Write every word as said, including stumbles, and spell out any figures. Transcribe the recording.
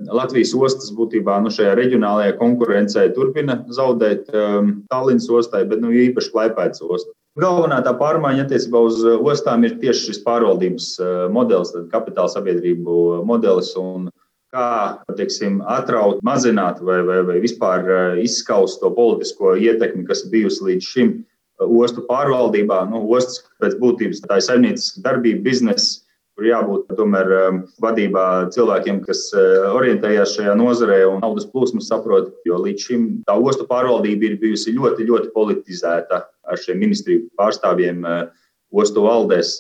Latvijas ostas būtībā nu, šajā reģionālajā konkurencē turpina zaudēt Tallinas ostai, bet nu, īpaši Klaipēdas ostai. Galvenā tā pārmaiņa attiecībā uz ostām ir tieši šis pārvaldības modelis, kapitāla sabiedrību modelis un kā teiksim, atraut, mazināt vai, vai, vai vispār izskaust to politisko ietekmi, kas ir bijusi līdz šim ostu pārvaldībā. Nu, ostas pēc būtības tā ir saimnieciska darbība, bizness, kur jābūt tomēr vadībā cilvēkiem, kas orientējās šajā nozarē un naudas plūsmas saprot, jo līdz šim tā ostu pārvaldība ir bijusi ļoti, ļoti politizēta ar šiem ministriju pārstāvjiem ostu valdēs.